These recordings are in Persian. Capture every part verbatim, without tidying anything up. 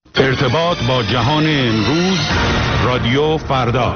ارتباط با جهان امروز، رادیو فردا.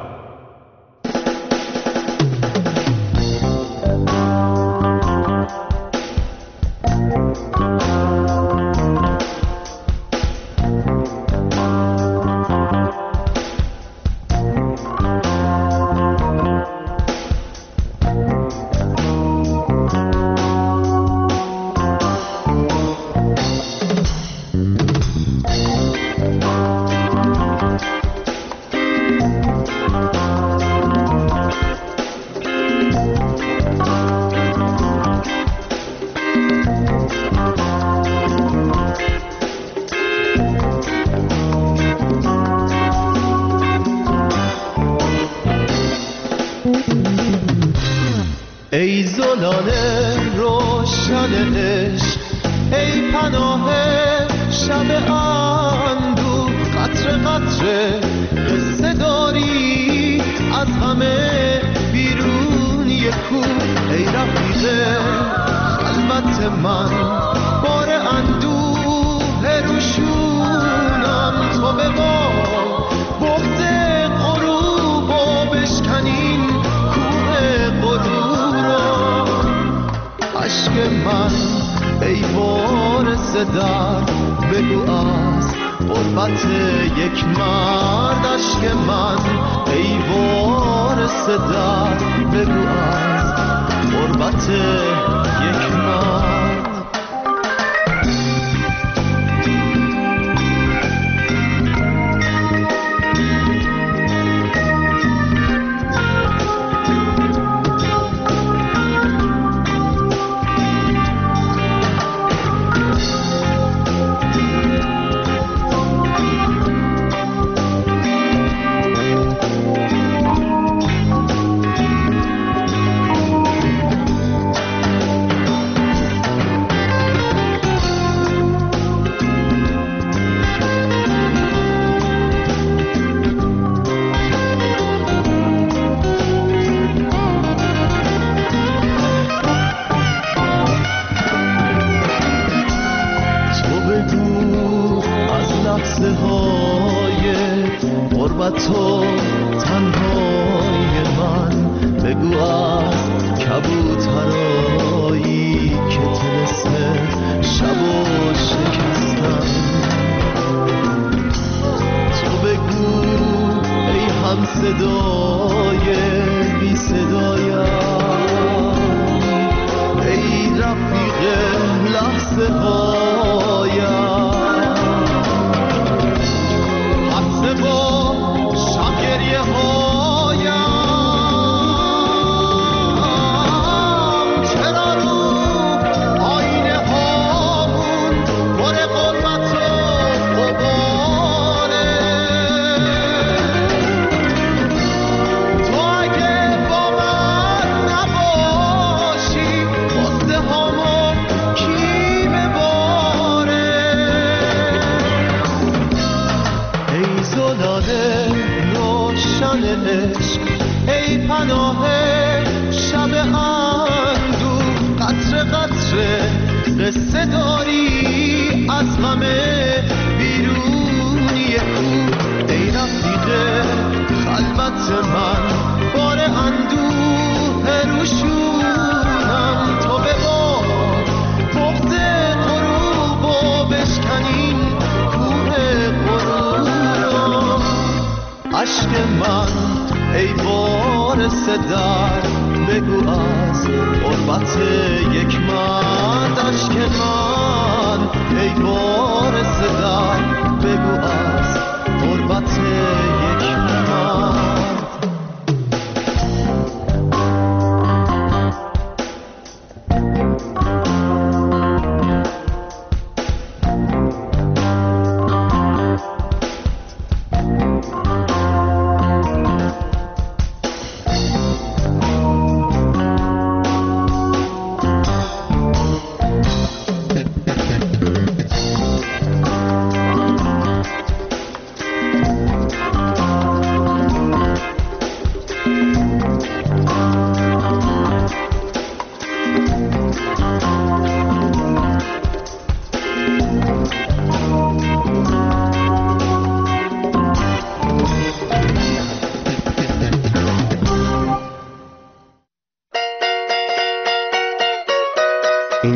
ای زلال روشن عشق، ای پناه شب اندوه، قطره قطره قصه داری از همه بیرون یک کوه. ای رفیق خلوت من، بار اندوه روشونم، تو به ما بغض غروب و بشکنین کوه غروب را. عشق من ای وارث در، بگو از غربت یک مرد. عشق من ای وارث در، بگو از غربت یک مرد. تو تنهای من، بگو از کبوترایی که طلسم شب و شکستم. تو بگو ای هم صدای بی صدایم، ای رفیق لحظه هایم. حسه با گریه هایم، چرا رو آینه هامون پر غربت و غباره. تو اگه با من نباشی، غصه هامون کی بباره. ای زلاله روشن عشق، ای پناه شب اندوه، قطره قطره قصه داری از همه بیرونی کوه. ای رفیق خلوت من، بار اندوه روشونم، تو به ما بغض غروب و بشکنین کوه غروب را. عشق من ای وارث در، بگو از غربت یک مرد. عشق من ای وارث در، بگو از غربت یک مرد.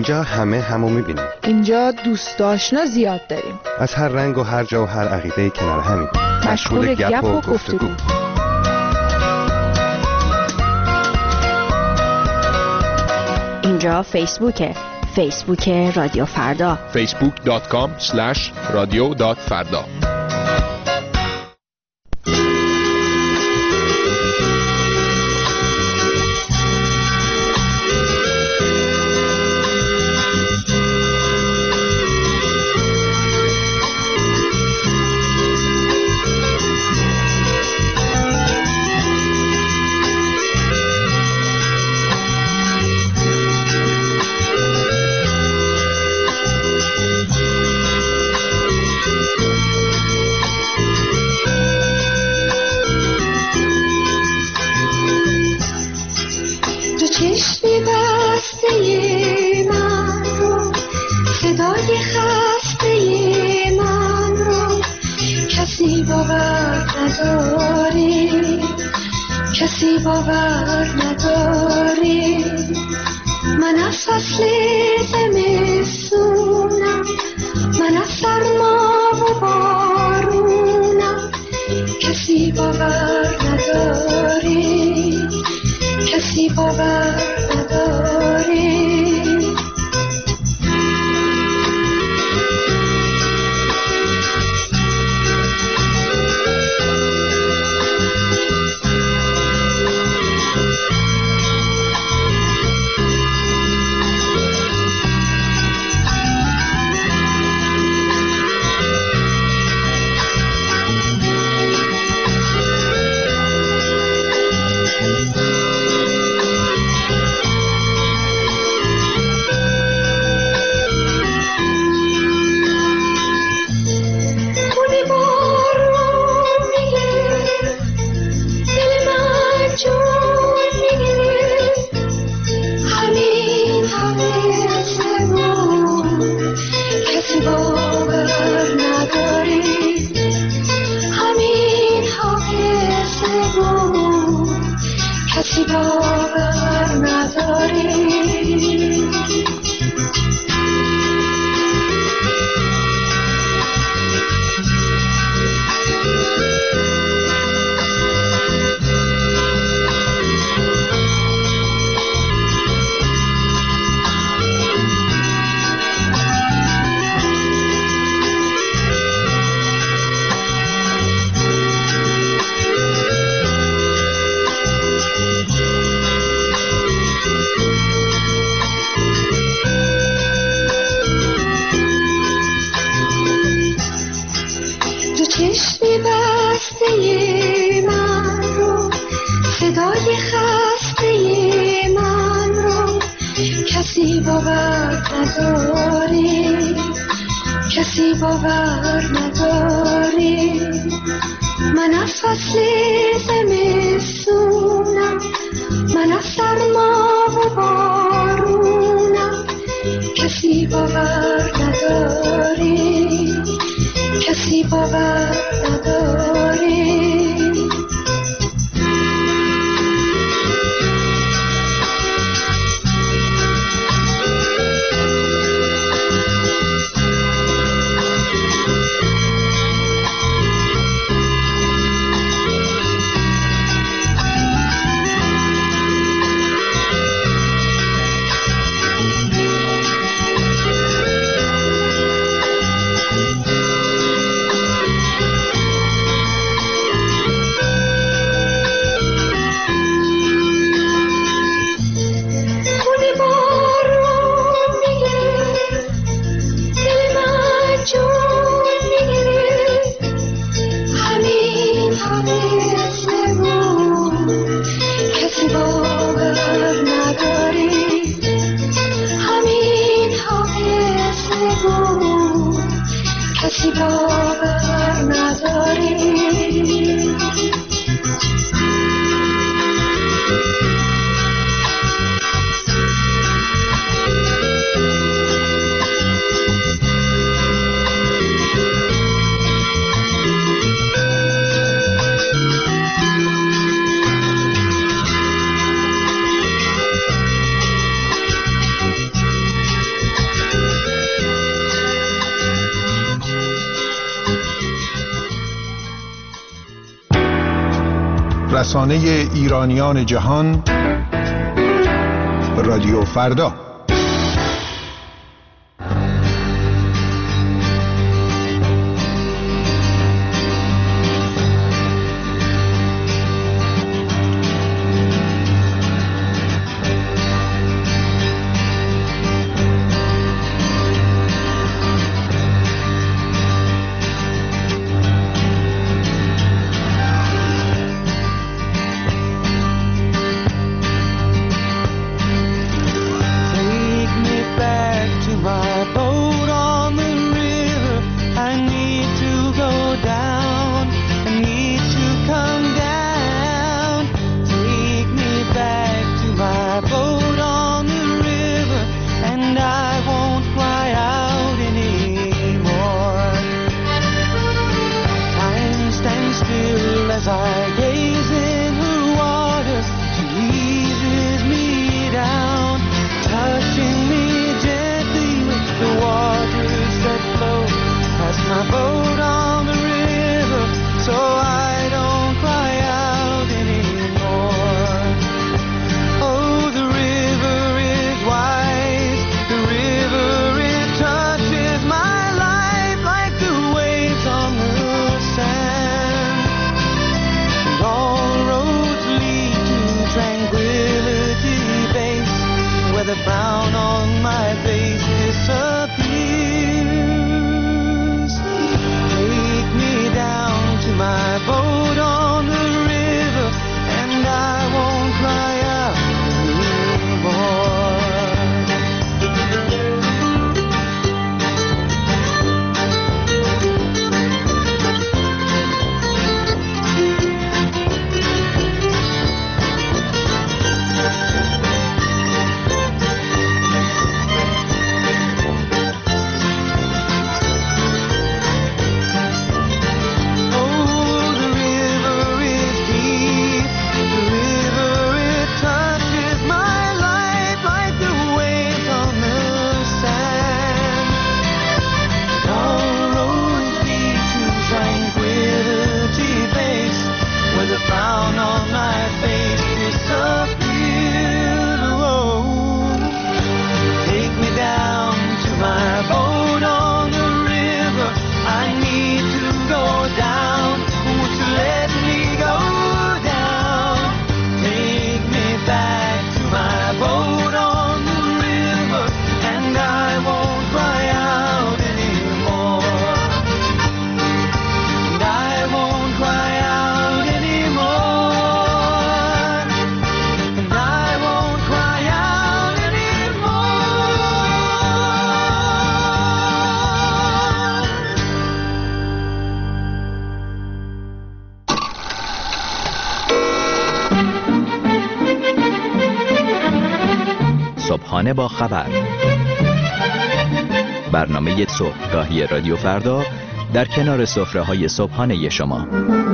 اینجا همه همو میبینیم. اینجا دوست آشنا زیاد داریم. از هر رنگ و هر جا و هر عقیده کنار همیم. مشغول گپ و گفتگو. اینجا فیسبوکه. فیسبوک رادیو فردا. فیسبوک دات کام اسلش رادیو دات فردا. کسی باور نداری من از فصل زمستونم، من از سرما و بارونم. کسی باور نداری، کسی باور نداری. رسانه ایرانیان جهان، رادیو فردا. صبحانه با خبر، برنامه صبحگاهی رادیو فردا در کنار سفره‌های صبحانه شما.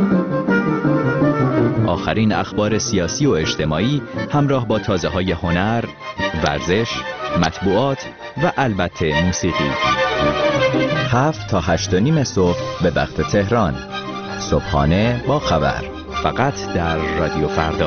آخرین اخبار سیاسی و اجتماعی همراه با تازه‌های هنر، ورزش، مطبوعات و البته موسیقی. هفت تا هشت و نیم صبح به وقت تهران. صبحانه با خبر، فقط در رادیو فردا.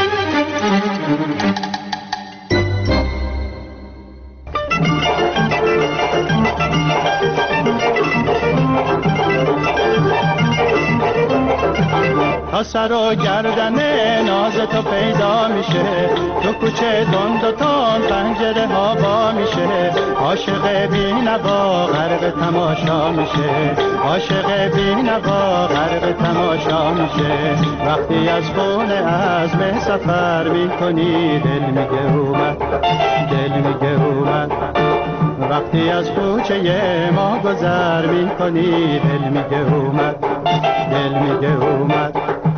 تا سر و گردن ناز تو پیدا میشه، تو کوچه دند و تان پنجره ها با میشه، عاشق بی نوا غرق تماشا میشه، عاشق بی نوا غرق تماشا میشه. وقتی از خونه عزم سفر میکنی دل میگه اومد، دل میگه اومد. وقتی از کوچه ما گذر میکنی دل میگه اومد، دل میگه اومد.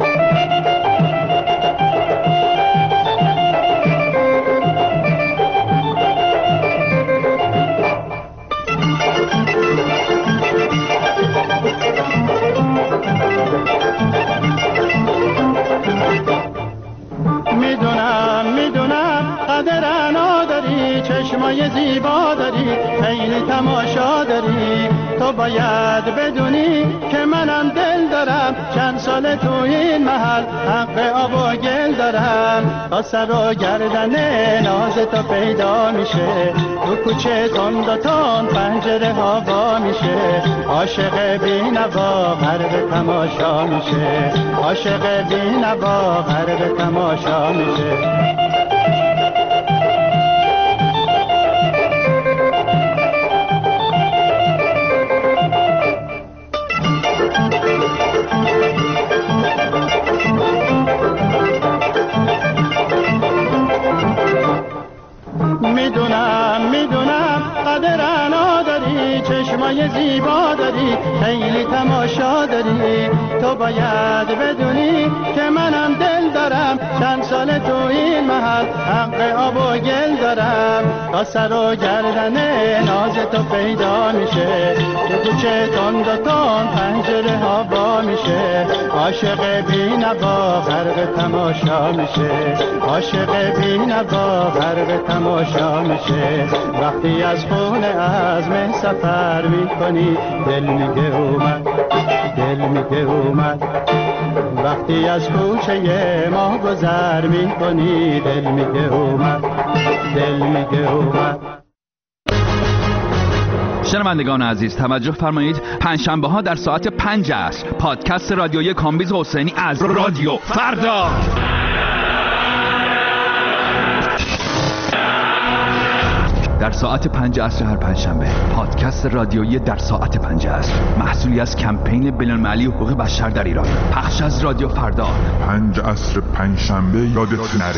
میدونم میدونم قدر نداری، چشمای زیبا داری، خیلی تماشا داری، تو باید بدونی که منم دل دارم، چند سال تو این محل حق آب و گل دارم. تا سر و گردن ناز تو پیدا میشه، تو کوچه تند و تند پنجره ها وا میشه. عاشق بی نوا غرق تماشا میشه، عاشق بی نوا غرق تماشا میشه. میدونم میدونم قدر انا داری، چشمای زیبا داری، خیلی تماشا داری. تو باید بدونی که منم دل دارم، چند سال تو این محل حق آب و گل دارم. تا سر و گردن ناز تو پیدا میشه، تو کوچه تند و تند پنجره ها وا میشه. عاشق بی نوا غرق تماشا میشه، عاشق بی نوا غرق تماشا میشه. وقتی از خونه عزم سفر میکنی، دل میگه اومد، دل میگه اومد. وقتی از کوچه ما گذر میکنی، دل میگه اومد، دل میگه اومد. شنوندگان عزیز توجه فرمایید، پنجشنبه ها در ساعت پنج عصر پادکست رادیویی کامبیز حسینی از رادیو فردا. در ساعت پنج عصر هر پنجشنبه پادکست رادیویی در ساعت پنج عصر، محصولی از کمپین بین‌المللی حقوق بشر در ایران، پخش از رادیو فردا. پنج عصر پنجشنبه یادت نره.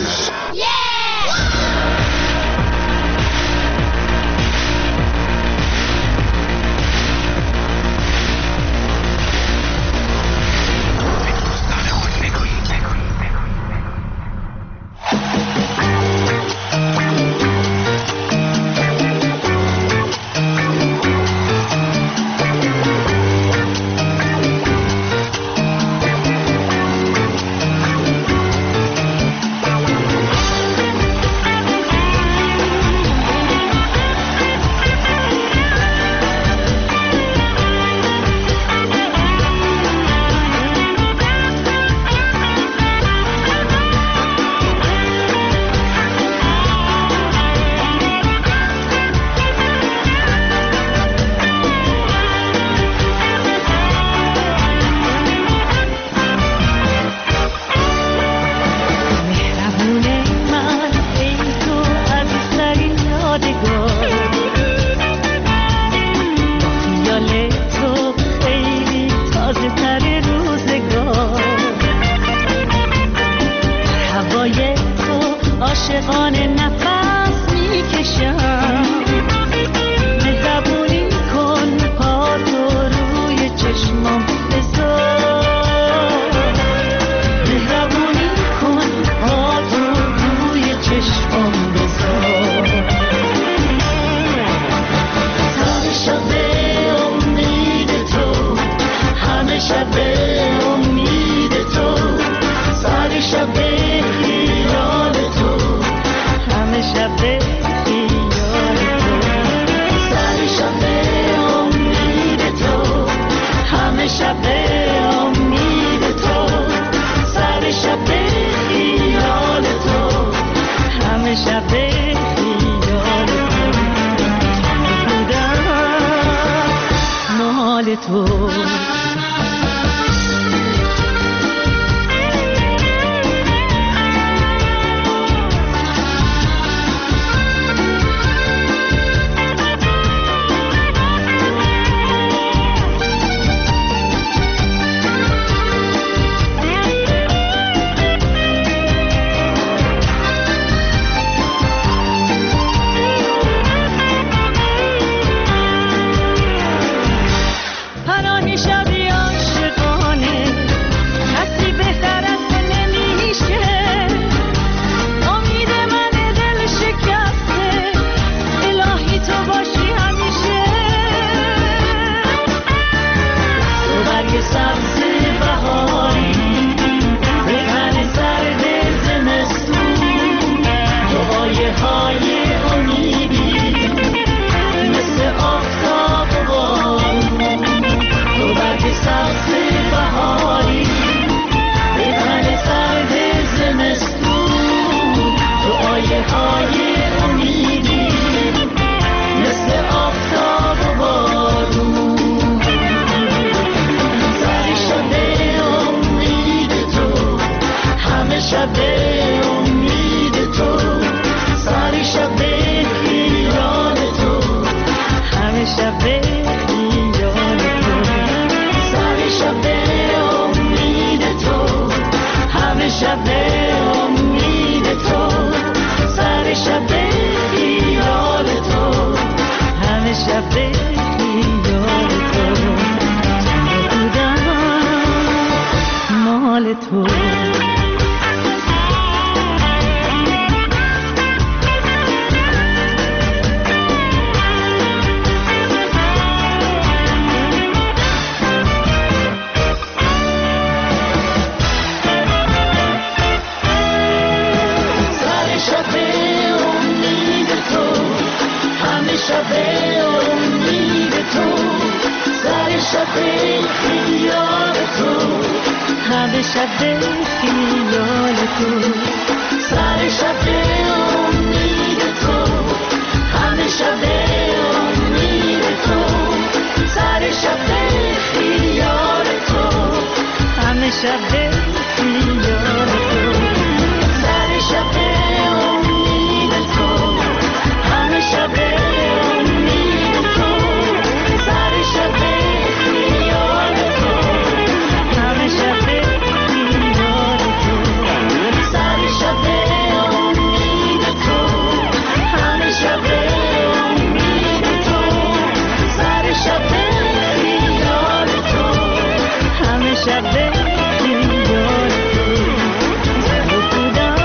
شب خیال تو، همه شب خیال تو، سر شب امید تو، همه شب امید تو، سر شب خیال تو، همه شب خیال تو، سر شب امید تو، همه شب امید تو، سر شب خیال تو، همه شب خیال تو، سر شب امید تو، همه شب امید تو، سر شب خیال تو، همه شب خیال تو، خدا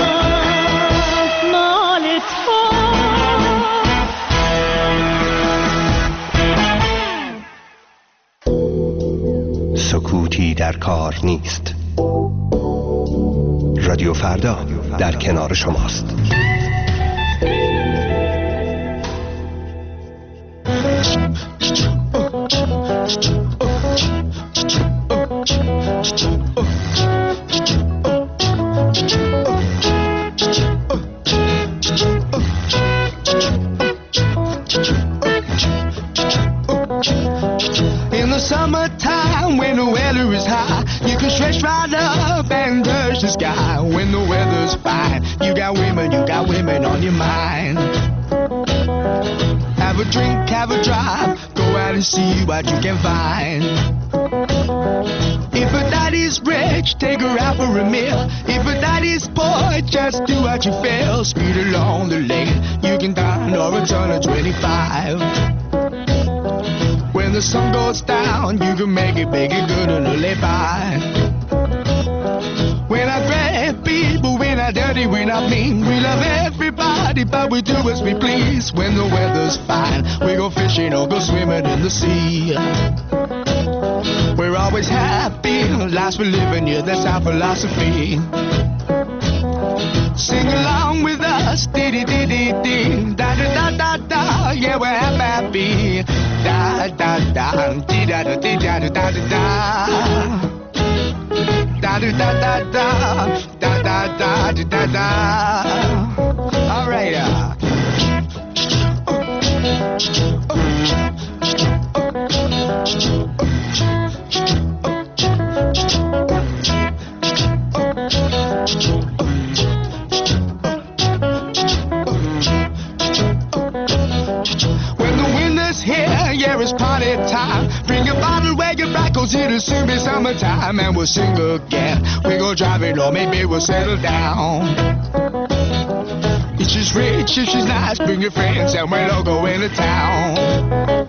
مال تو. سکوتی در کار نیست. رادیو فردا در کنار شماست. In the summertime when the weather is high, you can stretch right up and touch the sky. When the weather's fine, you got women, you got women on your mind. Have a drink, have a drive, go out and see what you can find. If a daddy's rich, take her out for a meal. If a daddy's poor, just do what you feel. Speed along the lane, you can dine or a ton of twenty-five. When the sun goes down, you can make it, make it good and live by. We're not great people, we're not dirty, we're not mean. We love everybody, but we do as we please. When the weather's fine, we go fishing or go swimming in the sea. We're always happy, lives we're living, yeah, that's our philosophy. Sing along with us, dee dee dee dee dee, da da da da da, yeah, we're happy. Da da da, dee da da dee da da da da da. Da da da da da, da da da da da da. All right. Uh. When the winter's here, yeah, it's party time. Bring a bottle, where your back, cause it'll soon be summertime. And we'll sing again. We go driving, or maybe we'll settle down. If she's rich, if she's nice, bring your friends and we'll all go into town.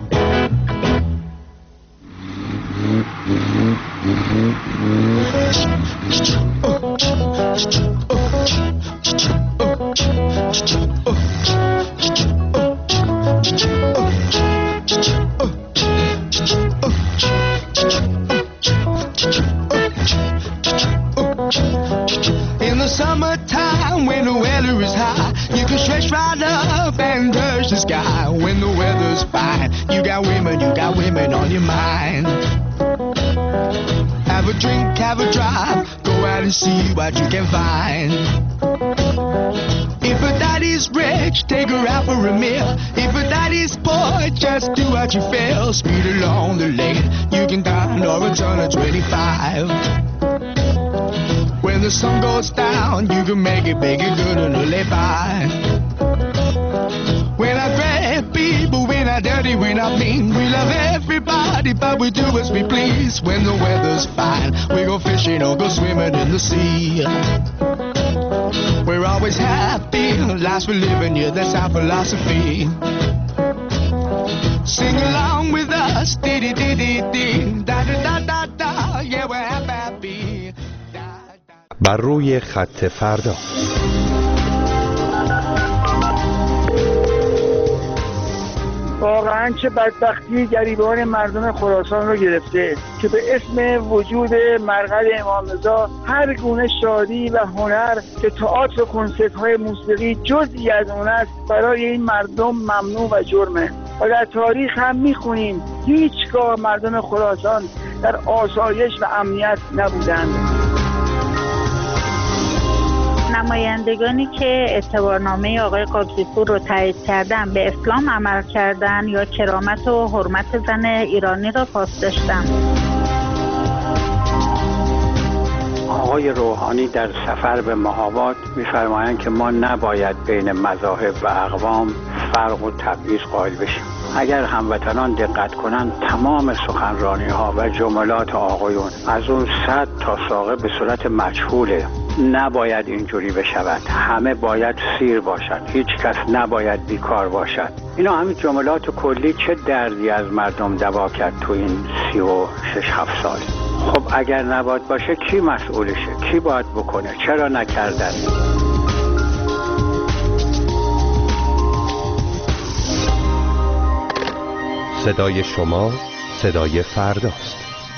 In the summertime when the weather is high, you can stretch right up and touch the sky. When the weather's fine, you got women, you got women on your mind. Have a drink, have a drive, go out and see what you can find. If a daddy's rich, take her out for a meal. If a daddy's poor, just do what you feel. Speed along the lane, you can dine or a ton of twenty-five. When the sun goes down, you can make it, make it good and live by. We're not great people, we're not dirty, we're not mean. We love everybody, but we do as we please. When the weather's fine, we go fishing or go swimming in the sea. We're always happy, lives we're living, yeah, that's our philosophy. Sing along with us, dee dee dee dee dee, da da da da da, yeah, we're happy. بر روی خط فردا. واقعا چه بدبختی گریبان مردم خراسان رو گرفته که به اسم وجود مرقد امام رضا هر گونه شادی و هنر که تئاتر و کنسرت های موسیقی جزئی از اون است برای این مردم ممنوع و جرمه. و در تاریخ هم میخونیم هیچگاه مردم خراسان در آسایش و امنیت نبودند. نمایندگانی که اعتبارنامه آقای قابضی‌پور رو تایید کردن به اسلام عمل کردن یا کرامت و حرمت زن ایرانی را پاس داشتن. آقای روحانی در سفر به مهاباد می‌فرمایند که ما نباید بین مذاهب و اقوام فرق و تبعیض قائل بشیم. اگر هموطنان دقت کنند تمام سخنرانی‌ها و جملات آقایون از اون صد تا ساقه به صورت مجهوله. نباید اینجوری بشود، همه باید سیر باشد، هیچ کس نباید بیکار باشد. اینا همین جملات کلی چه دردی از مردم دوا کرد تو این سی و شش هفت سال. خب اگر نباید باشه کی مسئولشه؟ کی باید بکنه؟ چرا نکردن؟ صدای شما صدای فرداست.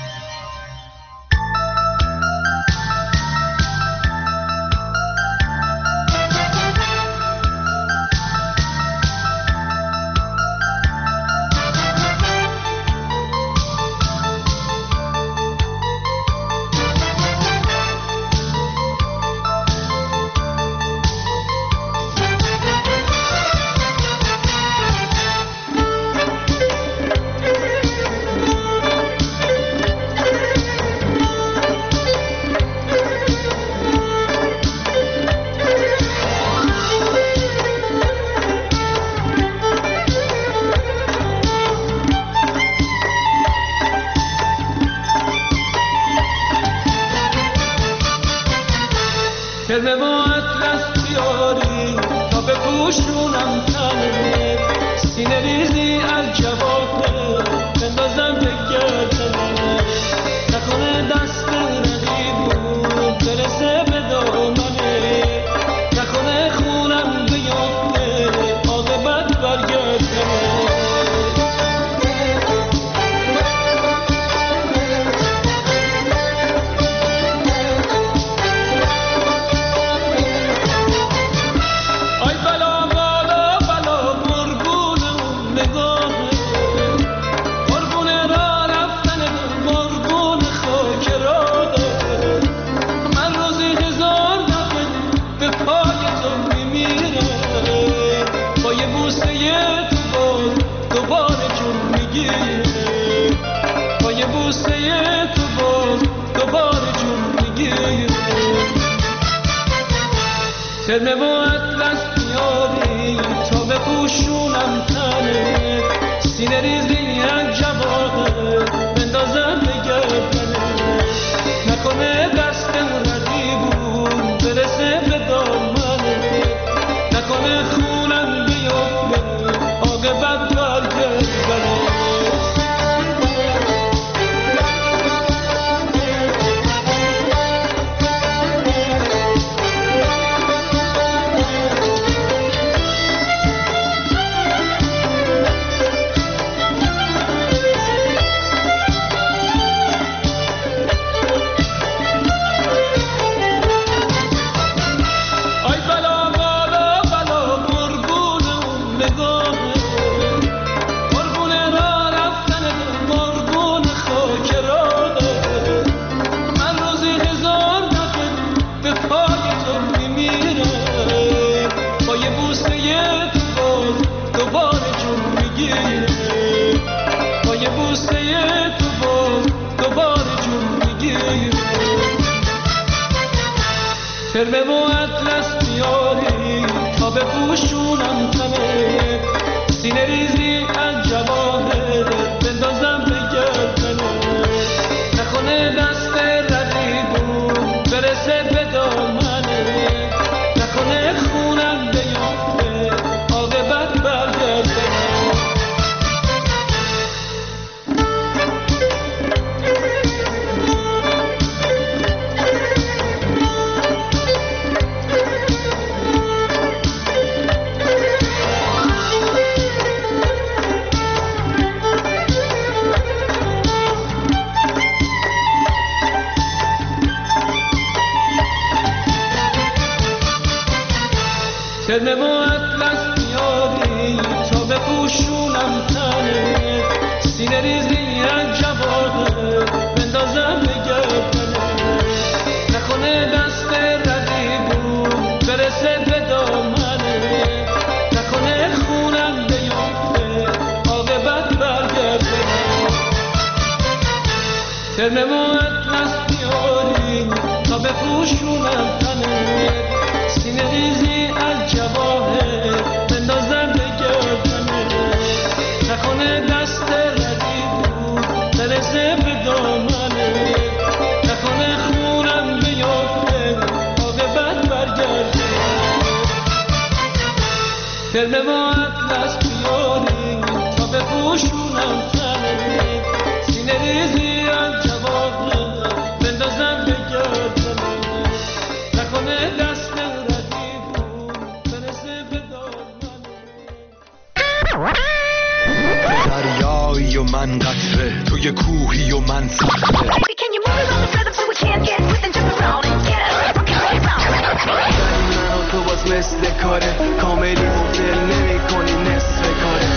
کرمه با اطلس بیاری تا بپوشونم تنه، سینه ریزی از جواهر بندازم به گردنه، نکنه دست رقیبون برسه به دامنه، نکنه خونم بیافته عاقبت برگردنه. کرمه و اطلس بیاری تا بپوشونم تنه، سینه ریزی از جواهر بندازم به گردنه، نکنه دست رقیبون برسه به دامنه، نکنه خونم بیافته عاقبت برگردنه. کرمه و اطلس بیاری تا بپوشونم تنه، سینه ریزی از جواهر بندازم به گردنه، نکنه دست رقیبون برسه به دامنه، نکنه خونم بیافته عاقبت برگردنه. کرمه و اطلس بیاری تا بپوشونم تنه، سینه ریزی ترنمو اطلس بیاری تا بپوشونم تنه سینه ریزی از جواهر بندازم به گردنه نکنه دست ردی بود برسه به دامنه نکنه خونم بیافته تا به بد برگرده ترنمو اطلس بیاری تا بپوشونم تنه سینه ریزی از جواهر بندازم به گردنه نکنه دست ردی بود برسه به دریایی و من قطره توی کوهی و من صخره من و تو باز مثل کاره کاملی مبدل نمی کنی نصف کاره.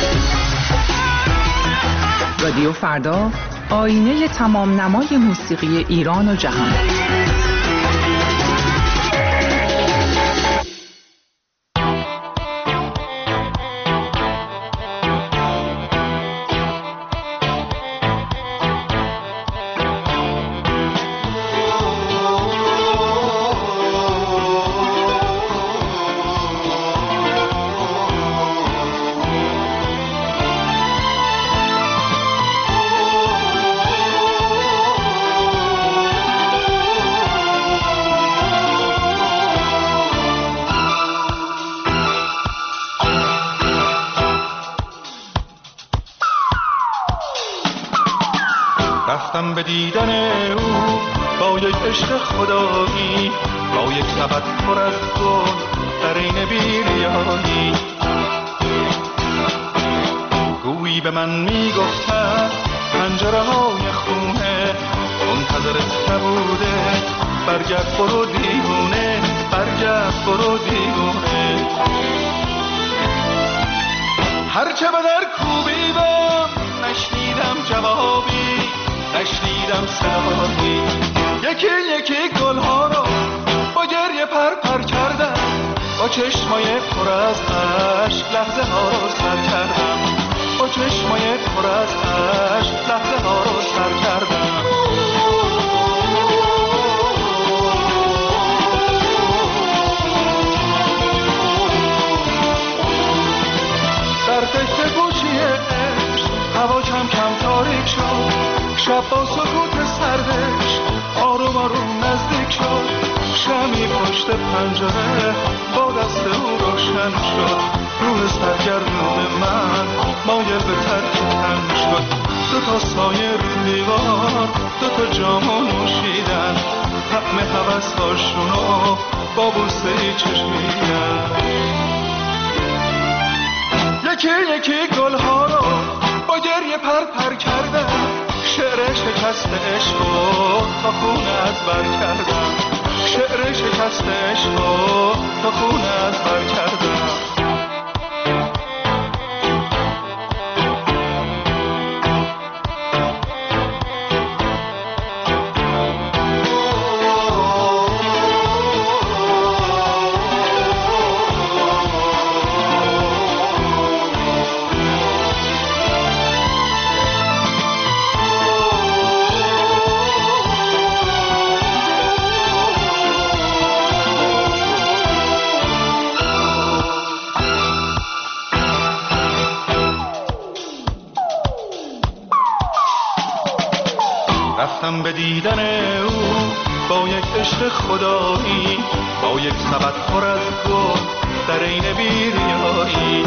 رادیو فردا، آینه تمام نمای موسیقی ایران و جهان. رفتم به دیدن او با یک عشق خدایی با یک سبد پر از گل در این بیریایی گویی به من میگفتن پنجره های خونه منتظرت نبوده برگرد برو دیوونه برگرد برو دیوونه هرچه به در کوبیدم نشنیدم جوابی نشنیدم صدایی یکی یکی گلها رو با گریه پر پر کردم با چشمای پر از عشق لحظه ها رو سر کردم با چشمای پر از عشق لحظه ها رو سر کردم در فکر گوشی عشق هوا کم کم تاریک شد شب با سکوت سردش آروم آروم نزدیک شد شمی پشت پنجره با دست او روشن شد روح سرگردون من مایل به ترک تن شد دو تا سایه رو دیوار دو تا جامو نوشیدن طعم هوس هاشونو با بوسه چشمیدن یکی یکی گلها رو با گریه پر پر کردم شعر شکست عشق و تا خون از بر کردم شعر شکست عشق و تا خون از بر کردم رفتم به دیدن او با یک عشق خدایی با یک سبد پر از گل در عین بیریایی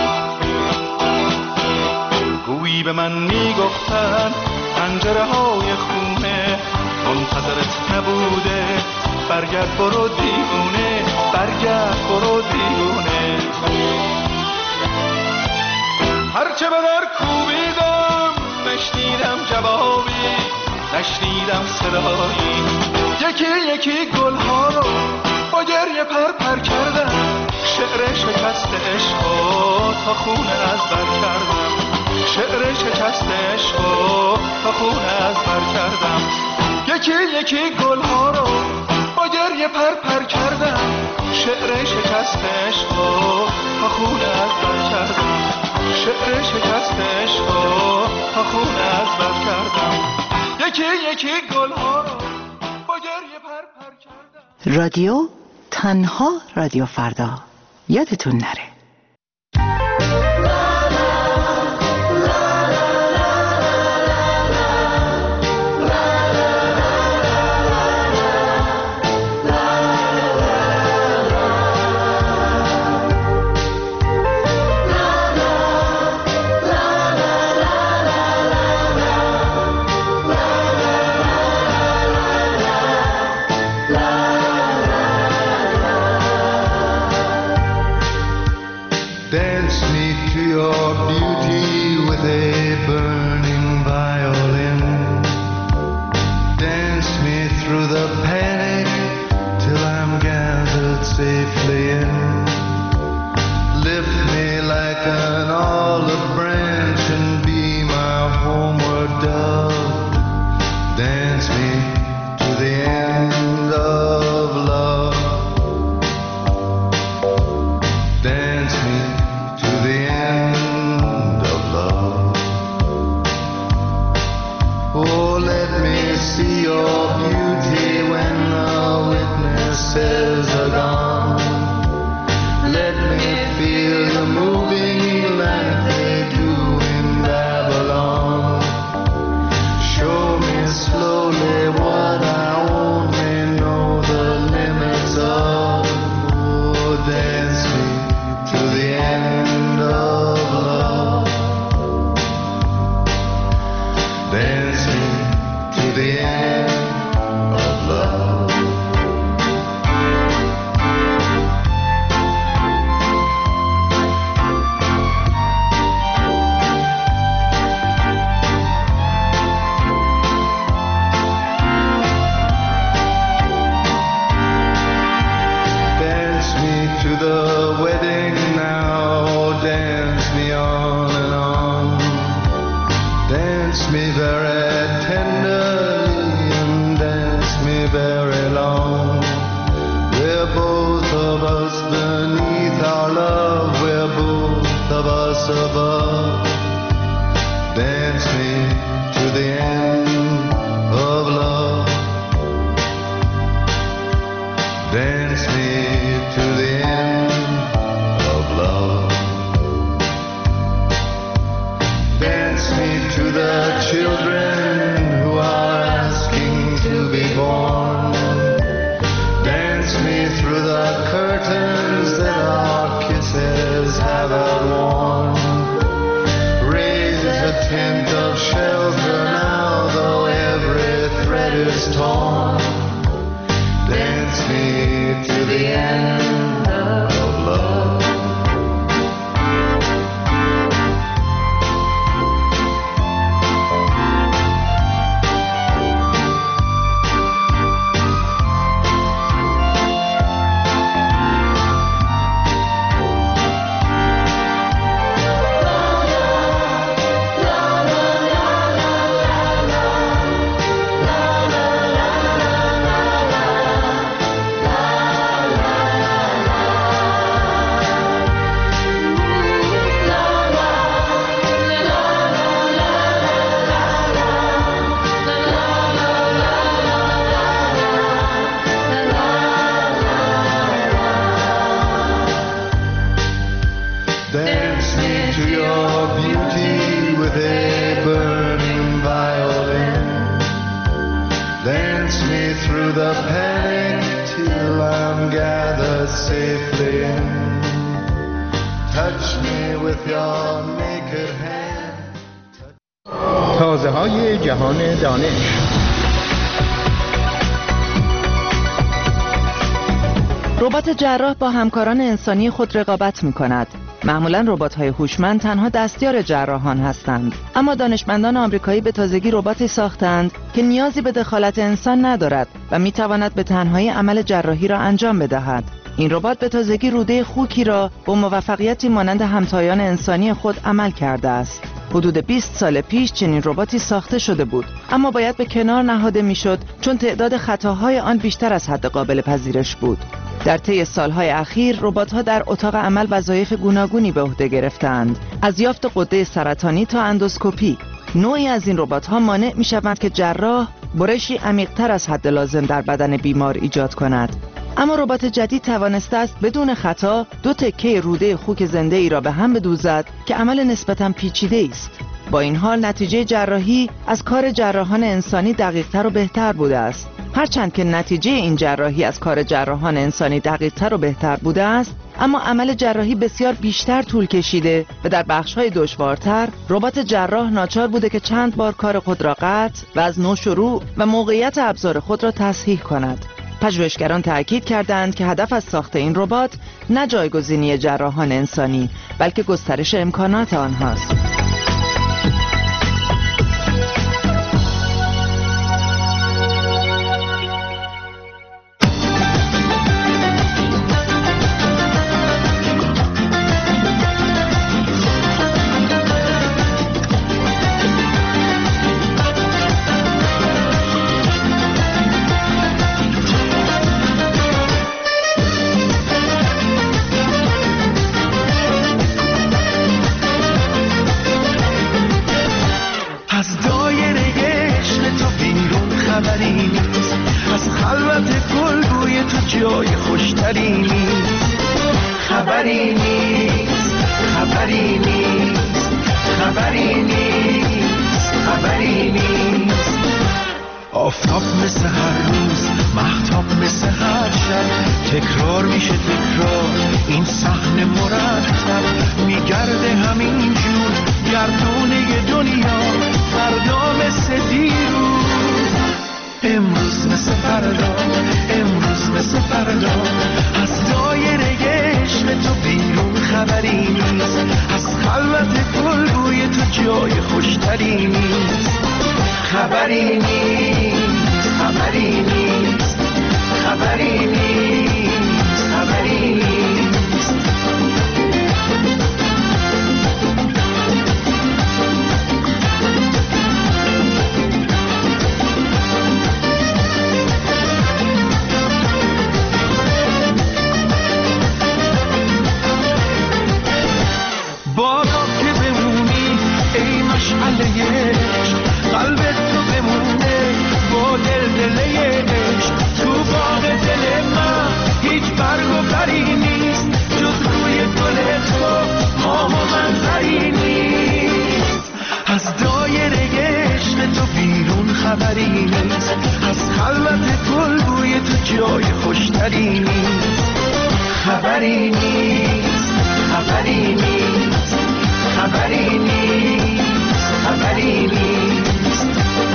گویی به من میگفتن پنجره های خونه منتظرت نبوده برگرد برو دیوونه برگرد برو دیوونه هرچه به در کوبیدم نشنیدم جوابی نشنیدم صدایی یکی یکی گلها رو با گریه پر پر کردم شعر شکست عشق تا خون از بر کردم شعر شکست عشق تا خون از بر کردم یکی یکی گلها رو با گریه پر پر کردم شعر شکست عشق تا خون از بر کردم شعر شکست عشق تا خون از بر کردم یکی یکی گلها رو با گریه پر پر کردم. رادیو تنها رادیو فردا، یادتون نره. تازه های جهان دانش. ربات جراح با همکاران انسانی خود رقابت می کند. معمولاً ربات‌های هوشمند تنها دستیار جراحان هستند، اما دانشمندان آمریکایی به تازگی رباتی ساختند که نیازی به دخالت انسان ندارد و می‌تواند به تنهایی عمل جراحی را انجام بدهد. این ربات به تازگی روده خوکی را با موفقیتی مانند همتایان انسانی خود عمل کرده است. حدود بیست سال پیش چنین رباتی ساخته شده بود، اما باید به کنار نهاده میشد چون تعداد خطاهای آن بیشتر از حد قابل پذیرش بود. در طی سالهای اخیر ربات‌ها در اتاق عمل وظایف گوناگونی به عهده گرفتند، از یافت غده سرطانی تا اندوسکوپی. نوعی از این ربات‌ها مانع می‌شوند که جراح برشی عمیق‌تر از حد لازم در بدن بیمار ایجاد کند. اما ربات جدید توانسته است بدون خطا دو تکه روده خوک زنده ای را به هم بدوزد که عمل نسبتاً پیچیده است. با این حال نتیجه جراحی از کار جراحان انسانی دقیق‌تر و بهتر بوده است. هرچند که نتیجه این جراحی از کار جراحان انسانی دقیق‌تر و بهتر بوده است، اما عمل جراحی بسیار بیشتر طول کشیده و در بخش‌های دشوارتر ربات جراح ناچار بوده که چند بار کار خود را قطع و از نو شروع و موقعیت ابزار خود را تصحیح کند. پژوهشگران تأکید کردند که هدف از ساخت این ربات نه جایگزینی جراحان انسانی، بلکه گسترش امکانات آنهاست. آفتاب مثل هر روز، مهتاب مثل هر شب، تکرار میشه تکرار این صحنه مرتب، میگرده همین جور گردونه دنیا، فردا مثل دیروز، امروز مثل فردا، امروز مثل فردا. از دایره عشق تو بیرون خبری نیست، از خلوت گلبوی تو جای خوشتری نیست، خبری نیست، خبری نیست، خبری نیست، خبری نیست. بالا که بمونی ای مشعله عشق، قلبت تو بمونه با دل دل عشق، تو باغ دل من هیچ برگ و بری نیست، جز روی گل تو ماه و منظری نیست. از دایره عشق تو بیرون خبری نیست، از خلوت گل بوی تو جای خوشتری نیست، خبری نیست، خبری نیست، خبری نیست، خبری نیست.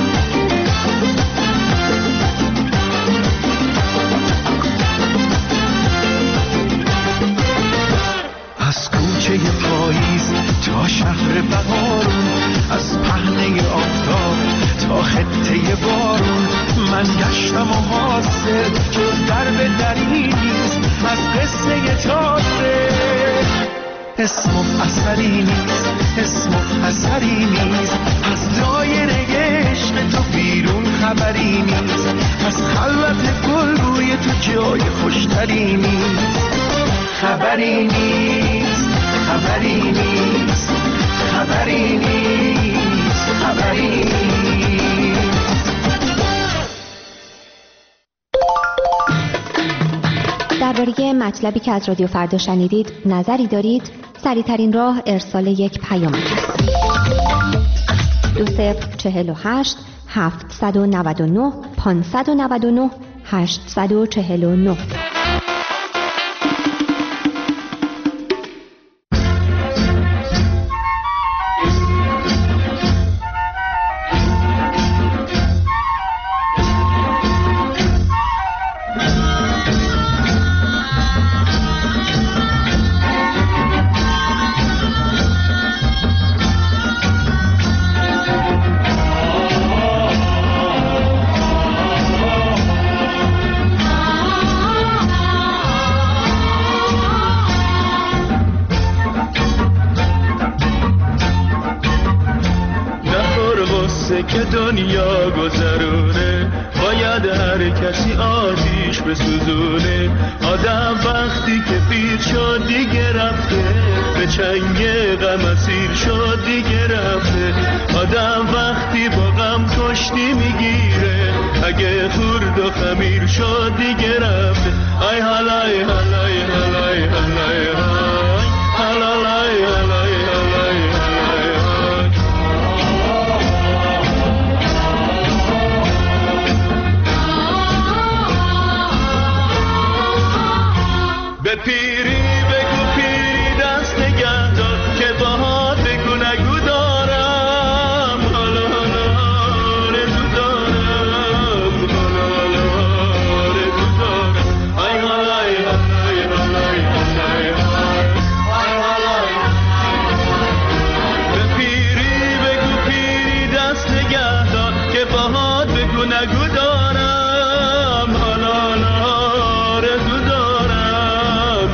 از کوچه پاییز تا شهر بهارون، از پهنه آفتاب تا خطه بارون، من گشتم و حاصل جز درب دری نیست، از قصه تازه اسم و اثری نیست، اسم و اثری نیست. از دایره عشق تو بیرون خبری نیست، از خلوت گل بوی تو جای خوشتری نیست، خبری نیست، خبری نیست، خبری نیست، خبری نیست. درباره مطلبی که از رادیو فردا شنیدید نظری دارید؟ سریع‌ترین راه ارسال یک پیام است. دو صفر چهل و هشت هفتصد و نود و نه پانصد و نود و نه هشتصد و چهل و نه. Oh دنیا گذرونه، باید هر کسی آتیش بسوزونه. آدم وقتی که پیر شد دیگه رفته، به چنگ غم اسیر شد دیگه رفته. آدم وقتی با غم کشتی میگیره، اگه خورد و خمیر شد دیگه رفته. ای حالای حالای حالای حالای حالای حالای به پیری بگو پیری دست نگه دار، که باهات بگو نگو دارم. حالا حالا آرزو دارم، حالا حالا آرزو دارم. ای حالای حالای حالای حالای حالای. به پیری بگو پیری دست نگه دار، که باهات بگو نگو دارم. حالا حالا آرزو دارم،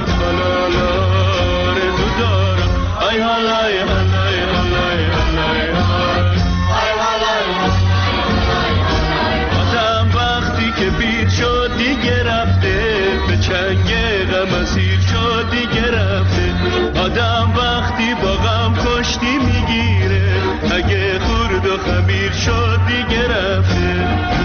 ای حالای حالای حالای حالای. آدم وقتی که پیر شد دیگه رفته، به چنگ غم اسیر شد دیگه رفته. آدم وقتی با غم کشتی میگیره، اگه خورد و خمیر شد دیگه رفته.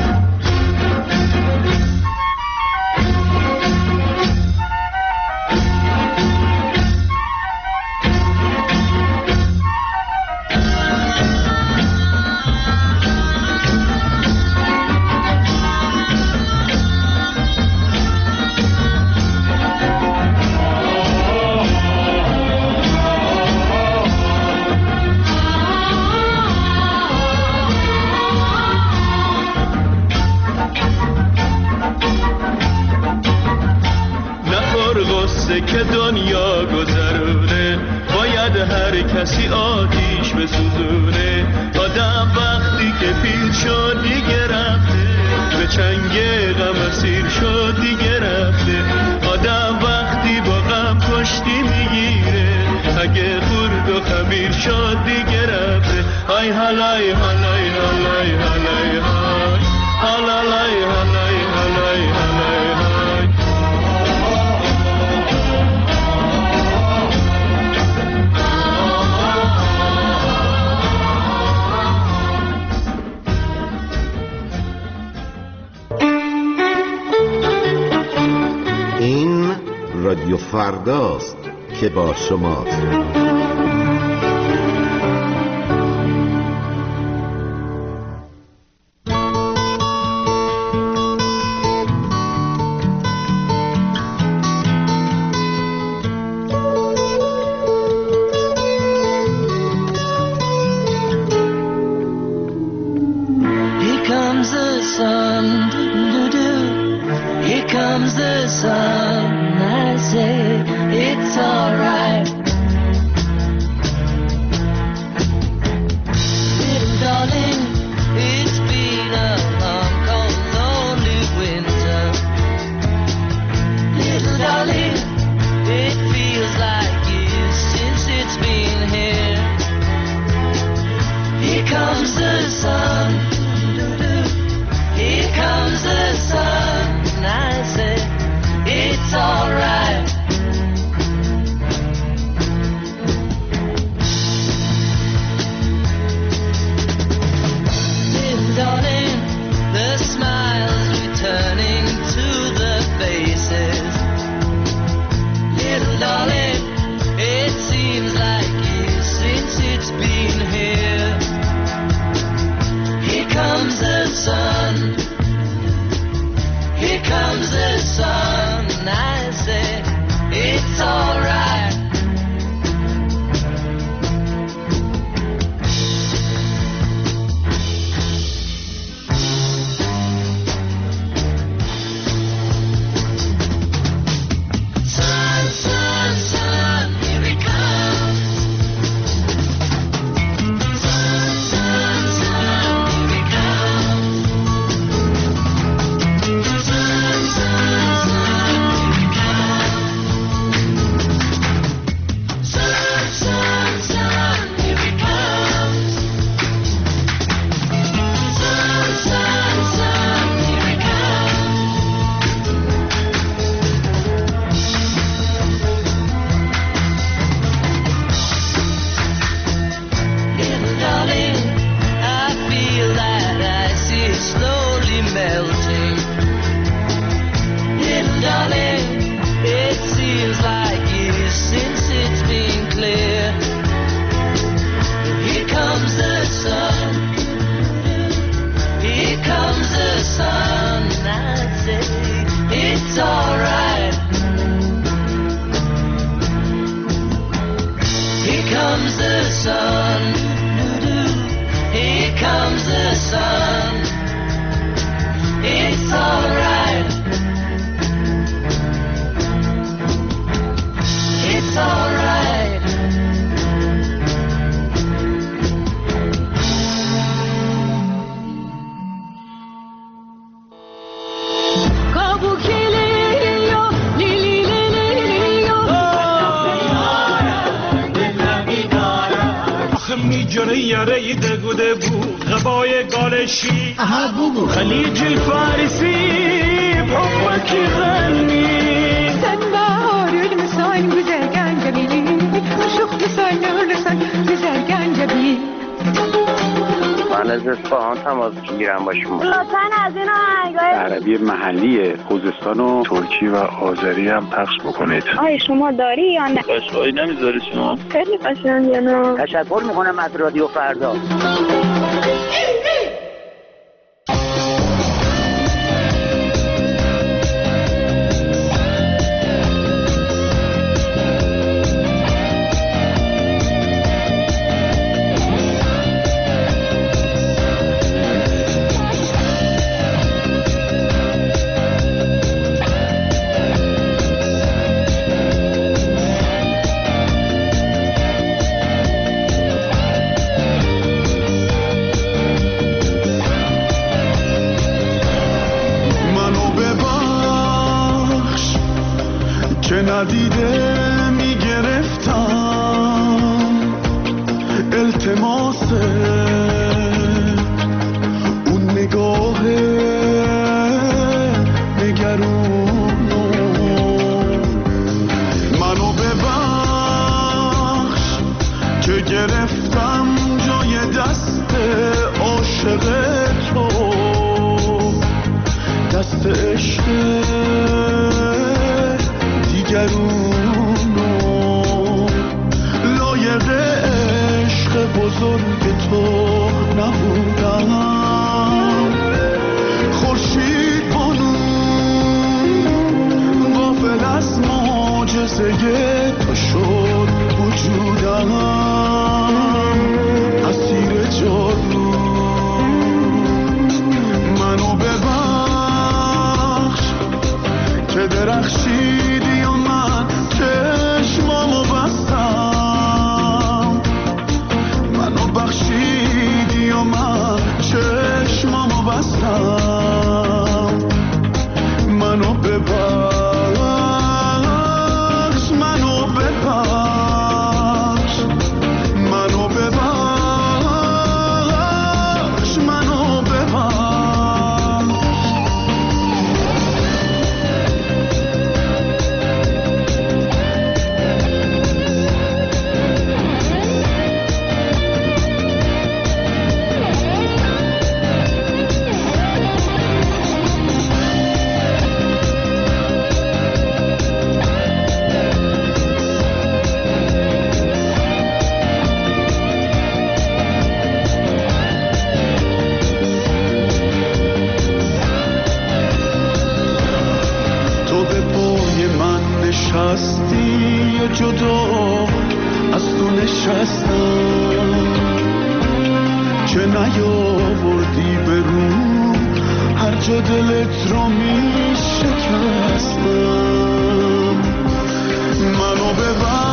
که دنیا گذرونه، باید هر کسی آتیش بسوزونه. آدم وقتی که پیر شد دیگه رفته، به چنگ غم اسیر شد دیگه رفته. آدم وقتی با غم کشتی میگیره، اگه خورد و خمیر شد دیگه رفته. ای حالای حالای حالای حالای حالای حالای حالای حالای حالای. رادیو فرداست که با شماست. Here comes the sun, doo-doo. Here comes the sun. I say it's alright. Little darling, it's been a long, cold, lonely winter. Little darling, it feels like years since it's been here. Here comes the sun, doo-doo. Here comes the sun, and I say it's alright. جنوی یاره دگوده بو غبای گالشی خلیج الفارسی بحبك غني سنبار المساين وزرقان جميلين وشوخ مساين ورسان وزرقان جميل من از اصفهان تماس میگیرم با شما. لطفاً از این آهنگای عربی محلی خوزستان و ترکی و آذری هم پخش بکنید. آیا شما داری یا نه؟ قشقایی نمیذاری شما؟ خیلی قشنگه نه؟ تشکر میکنم از رادیو فردا. ندیده میگرفتم التماس اون نگاه نگرونو منو ببخش که گرفتم جای دست عاشق تو دست عشق دیگرونو لایق عشق بزرگ تو نبودم خورشید بانو غافل از معجزه تو شد وجودم اسیر جادو منو ببخش که درخشیدی و من چشمامو بستم منو بخشیدی و من چشمامو بستم منو ببخش منو ببخش منو ببخش منو ببخش نشستی جدا از تو نشستم که نیاوردی به رو هر جا دلت را می شکستم منو ببر